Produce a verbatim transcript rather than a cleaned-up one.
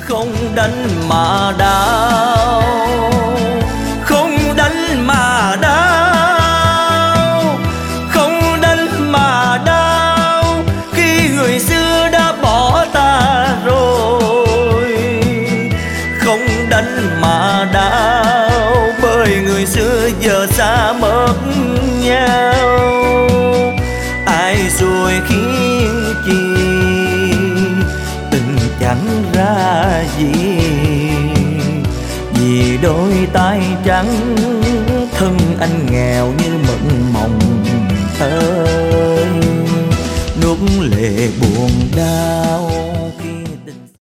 Không đánh mà đau, không đánh mà đau, không đánh mà đau, khi người xưa đã bỏ ta rồi. Không đánh mà đau, bởi người xưa giờ xa mất nhau. Ai rồi khiến chi tình chẳng ra gì, vì đôi tay trắng thân anh nghèo như mộng mộng ơi, nuốt lệ buồn đau.